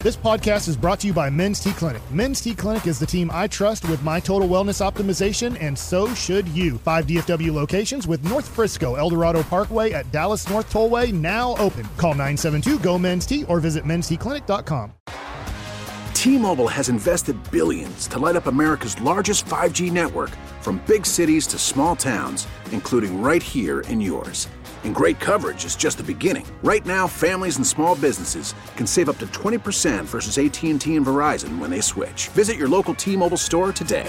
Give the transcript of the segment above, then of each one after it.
This podcast is brought to you by Men's T Clinic. Men's T Clinic is the team I trust with my total wellness optimization, and so should you. 5 DFW locations with North Frisco, Eldorado Parkway at Dallas North Tollway now open. Call 972-GO-MEN'S-T or visit mensteclinic.com. T-Mobile has invested billions to light up America's largest 5G network, from big cities to small towns, including right here in yours. And great coverage is just the beginning. Right now, families and small businesses can save up to 20% versus AT&T and Verizon when they switch. Visit your local T-Mobile store today.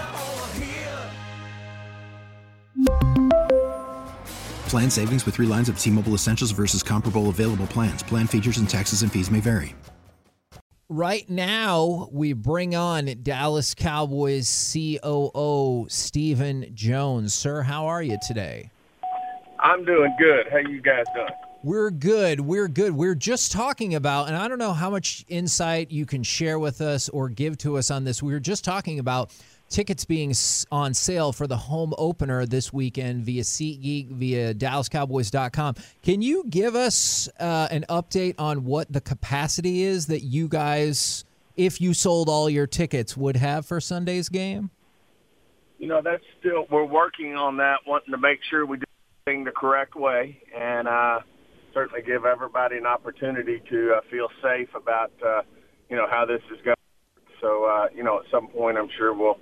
Plan savings with 3 lines of T-Mobile Essentials versus comparable available plans. Plan features and taxes and fees may vary. Right now, we bring on Dallas Cowboys COO Stephen Jones. Sir, how are you today? I'm doing good. How you guys doing? We're good. We're just talking about, and I don't know how much insight you can share with us or give to us on this. We were just talking about tickets being on sale for the home opener this weekend via SeatGeek, via DallasCowboys.com. Can you give us an update on what the capacity is that you guys, if you sold all your tickets, would have for Sunday's game? You know, we're working on that, wanting to make sure we do thing the correct way, and certainly give everybody an opportunity to feel safe about how this is going. So at some point, I'm sure we'll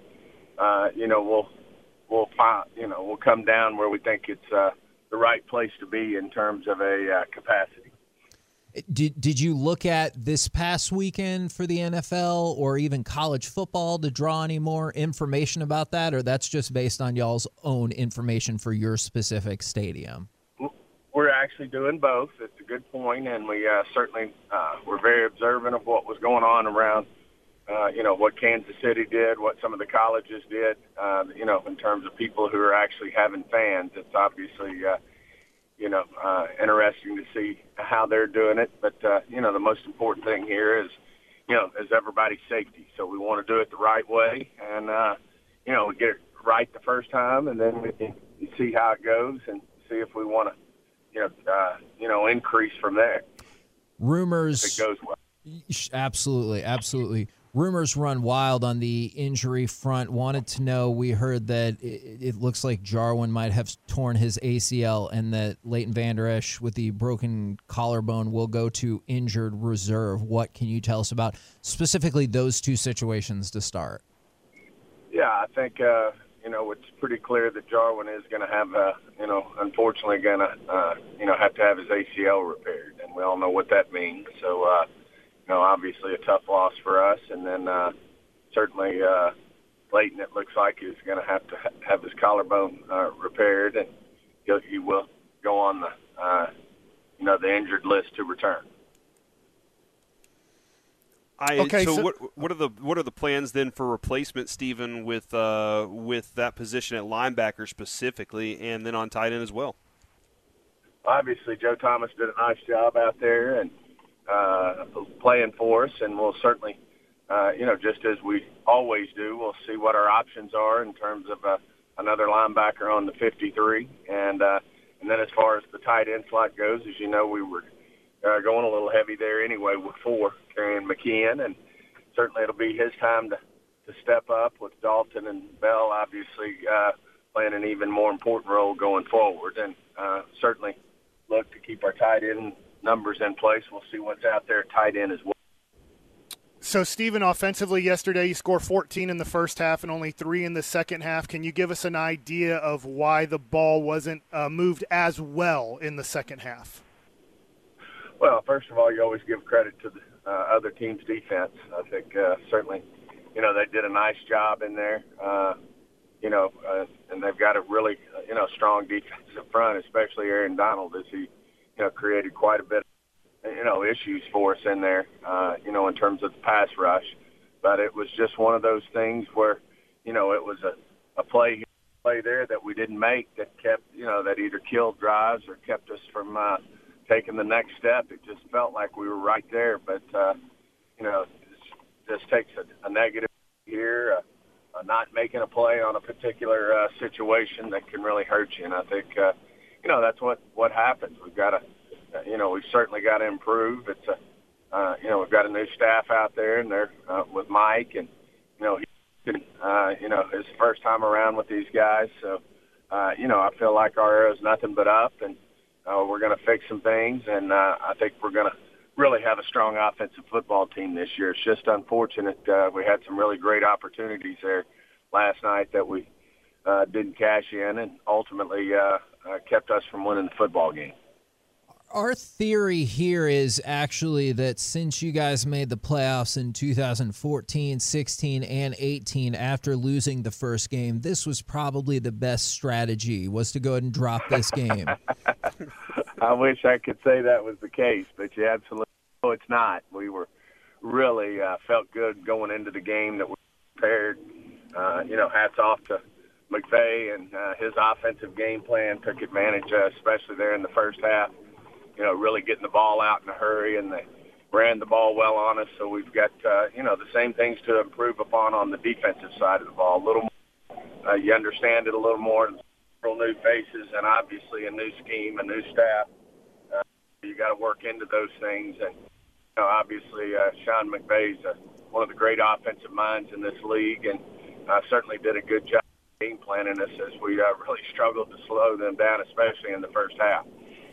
come down where we think it's the right place to be in terms of a capacity. Did you look at this past weekend for the NFL or even college football to draw any more information about that, or that's just based on y'all's own information for your specific stadium? We're actually doing both. It's a good point, and we certainly were very observant of what was going on around, what Kansas City did, what some of the colleges did, in terms of people who are actually having fans. It's obviously interesting to see how they're doing it. But, the most important thing here is everybody's safety. So we want to do it the right way and, we get it right the first time, and then we can see how it goes and see if we want to, increase from there. Rumors. If it goes well. Absolutely. Rumors run wild on the injury front. Wanted to know, we heard that it looks like Jarwin might have torn his ACL and that Leighton Vander Esch with the broken collarbone will go to injured reserve. What can you tell us about specifically those two situations to start? Yeah, I think, it's pretty clear that Jarwin is going to have, unfortunately going to, have to have his ACL repaired. And we all know what that means. So, obviously a tough loss for us. And then certainly Leighton, it looks like, is going to have his collarbone repaired, and he will go on the injured list to return. So what are the plans then for replacement, Stephen, with that position at linebacker specifically, and then on tight end as well? Obviously, Joe Thomas did a nice job out there and playing for us, and we'll certainly, just as we always do, we'll see what our options are in terms of another linebacker on the 53, and then as far as the tight end slot goes, as you know, we were going a little heavy there anyway with 4 carrying McKeon, and certainly it'll be his time to step up with Dalton and Bell obviously playing an even more important role going forward, and certainly look to keep our tight end numbers in place. We'll see what's out there at tight end as well. So, Stephen, offensively yesterday, you scored 14 in the first half and only 3 in the second half. Can you give us an idea of why the ball wasn't moved as well in the second half? Well, first of all, you always give credit to the other team's defense. I think certainly, they did a nice job in there, and they've got a really, strong defense up front, especially Aaron Donald, as he created quite a bit of, issues for us in there, in terms of the pass rush. But it was just one of those things where, it was a play there that we didn't make that kept, that either killed drives or kept us from taking the next step. It just felt like we were right there. But, this takes a negative here, not making a play on a particular situation that can really hurt you. And I think, that's what happens. We've got to, we've certainly got to improve. It's we've got a new staff out there, and they're with Mike, and his first time around with these guys. So, I feel like our arrow's nothing but up, and we're going to fix some things, and I think we're going to really have a strong offensive football team this year. It's just unfortunate we had some really great opportunities there last night that we didn't cash in, and ultimately kept us from winning the football game. Our theory here is actually that since you guys made the playoffs in 2014, 16, and 18 after losing the first game, this was probably the best strategy, was to go ahead and drop this game. I wish I could say that was the case, but you absolutely know it's not. We were really felt good going into the game, that we prepared. Hats off to McVay and his offensive game plan, took advantage, especially there in the first half. Really getting the ball out in a hurry, and they ran the ball well on us. So we've got, the same things to improve upon on the defensive side of the ball. A little more, you understand it a little more, several new faces, and obviously a new scheme, a new staff. You got to work into those things. And, obviously Sean McVay's one of the great offensive minds in this league, and certainly did a good job game planning us as we really struggled to slow them down, especially in the first half.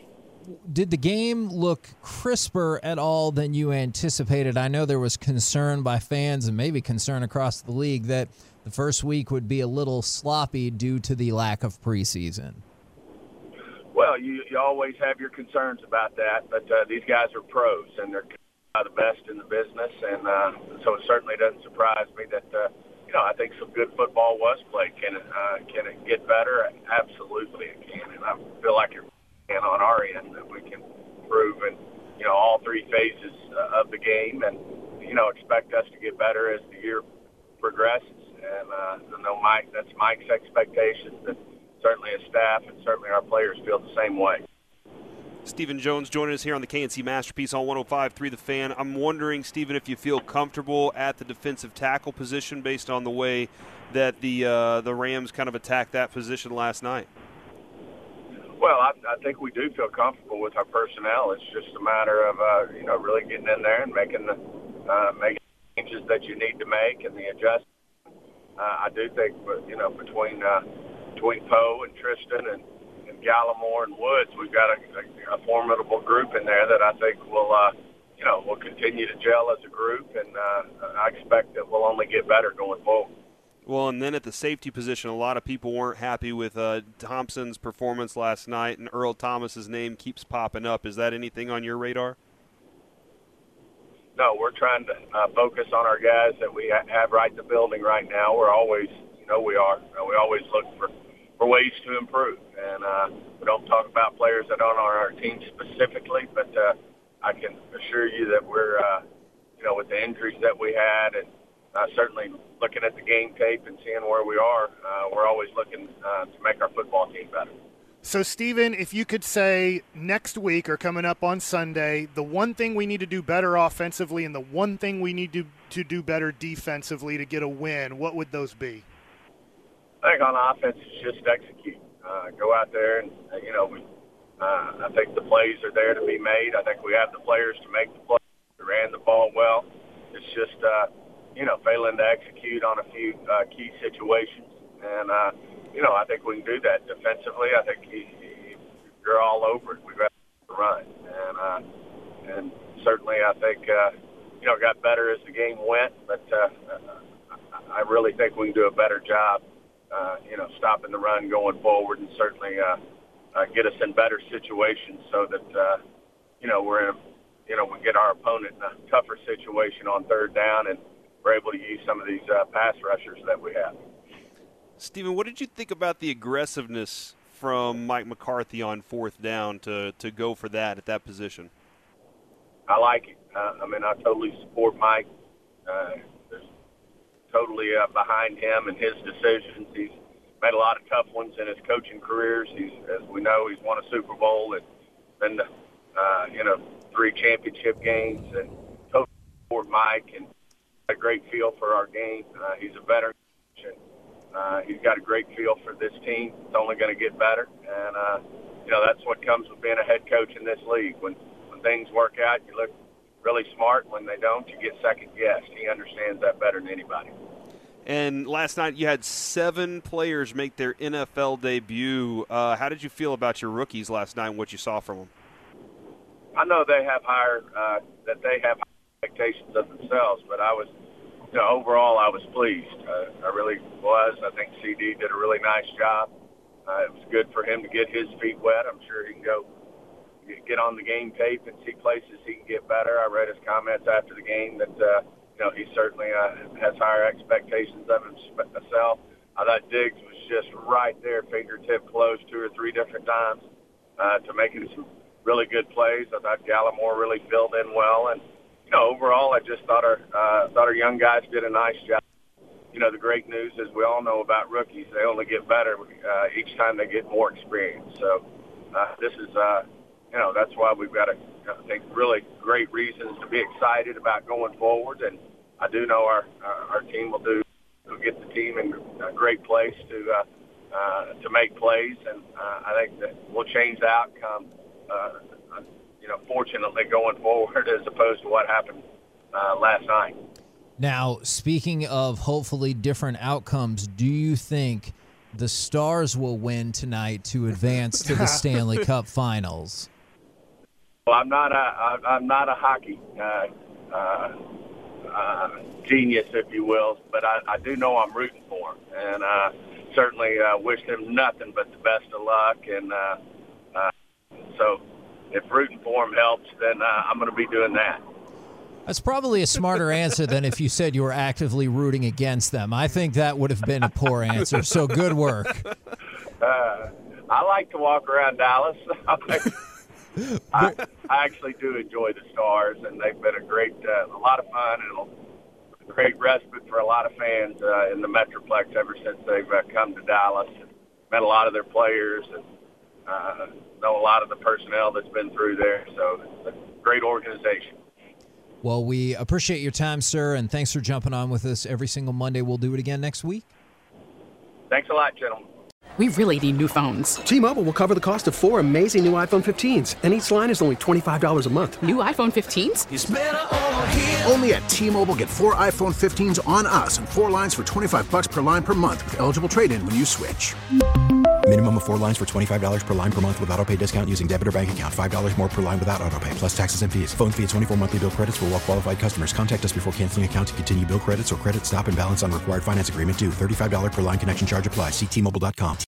Did the game look crisper at all than you anticipated? I know there was concern by fans and maybe concern across the league that the first week would be a little sloppy due to the lack of preseason. Well, you always have your concerns about that, but these guys are pros, and they're the best in the business, and so it certainly doesn't surprise me that, I think some good football was played. Can it get better? Absolutely it can, and I feel like it can on our end, that we can improve in, all three phases of the game, and, expect us to get better as the year progresses. And I know that's Mike's expectations, and certainly his staff and certainly our players feel the same way. Stephen Jones joining us here on the KNC Masterpiece on 105.3 The Fan. I'm wondering, Stephen, if you feel comfortable at the defensive tackle position based on the way that the Rams kind of attacked that position last night. Well, I think we do feel comfortable with our personnel. It's just a matter of really getting in there and making the changes that you need to make and the adjustments. I do think, between Poe and Tristan and Gallimore and Woods, we've got a formidable group in there that I think will continue to gel as a group, and I expect that we'll only get better going forward. Well, and then at the safety position, a lot of people weren't happy with Thompson's performance last night, and Earl Thomas's name keeps popping up. Is that anything on your radar? No, we're trying to focus on our guys that we have right in the building right now. We're always, we always look for ways to improve, and we don't talk about players that aren't on our team specifically, but I can assure you that we're, with the injuries that we had, and certainly looking at the game tape and seeing where we are, we're always looking to make our football team better. So, Stephen, if you could say next week or coming up on Sunday, the one thing we need to do better offensively and the one thing we need to do better defensively to get a win, what would those be? I think on offense, it's just execute. Go out there and, I think the plays are there to be made. I think we have the players to make the plays. We ran the ball well. It's just, failing to execute on a few key situations. And, I think we can do that defensively. I think you're all over it. We've got to run. And certainly I think, got better as the game went. But I really think we can do a better job, stopping the run going forward, and certainly get us in better situations so that, we're in we get our opponent in a tougher situation on third down, and we're able to use some of these pass rushers that we have. Stephen, what did you think about the aggressiveness from Mike McCarthy on fourth down to go for that at that position? I like it. I totally support Mike. Totally behind him and his decisions. He's made a lot of tough ones in his coaching careers. As we know, he's won a Super Bowl and been to 3 championship games, and totally support Mike and a great feel for our game. He's a veteran, and he's got a great feel for this team. It's only going to get better, and that's what comes with being a head coach in this league. When things work out, you look really smart. When they don't, you get second-guessed. He understands that better than anybody. And last night you had 7 players make their NFL debut. How did you feel about your rookies last night and what you saw from them? I know they have higher expectations of themselves, but I was, overall I was pleased. I really was. I think CD did a really nice job. It was good for him to get his feet wet. I'm sure he can go get on the game tape and see places he can get better. I read his comments after the game that, he certainly has higher expectations of himself. I thought Diggs was just right there, fingertip close 2 or 3 different times to making some really good plays. I thought Gallimore really filled in well. And, overall I just thought our young guys did a nice job. The great news is we all know about rookies. They only get better each time they get more experience. So this is, that's why we've got, I think, really great reasons to be excited about going forward. And I do know our team will get the team in a great place to make plays. And I think that we'll change the outcome, fortunately going forward as opposed to what happened last night. Now, speaking of hopefully different outcomes, do you think the Stars will win tonight to advance to the Stanley Cup Finals? Well, I'm not a hockey genius, if you will, but I do know I'm rooting for him, and certainly wish him nothing but the best of luck. And so, if rooting for him helps, then I'm going to be doing that. That's probably a smarter answer than if you said you were actively rooting against them. I think that would have been a poor answer, so good work. I like to walk around Dallas. I actually do enjoy the Stars, and they've been a lot of fun and a great respite for a lot of fans in the Metroplex ever since they've come to Dallas. And met a lot of their players and know a lot of the personnel that's been through there, so it's a great organization. Well, we appreciate your time, sir, and thanks for jumping on with us every single Monday. We'll do it again next week. Thanks a lot, gentlemen. We really need new phones. T-Mobile will cover the cost of 4 amazing new iPhone 15s, and each line is only $25 a month. New iPhone 15s? It's better over here. Only at T-Mobile, get 4 iPhone 15s on us and 4 lines for $25 per line per month with eligible trade-in when you switch. Minimum of 4 lines for $25 per line per month with autopay discount using debit or bank account. $5 more per line without autopay, plus taxes and fees. Phone fee at 24 monthly bill credits for well-qualified customers. Contact us before canceling account to continue bill credits or credit stop and balance on required finance agreement due. $35 per line connection charge applies. See T-Mobile.com.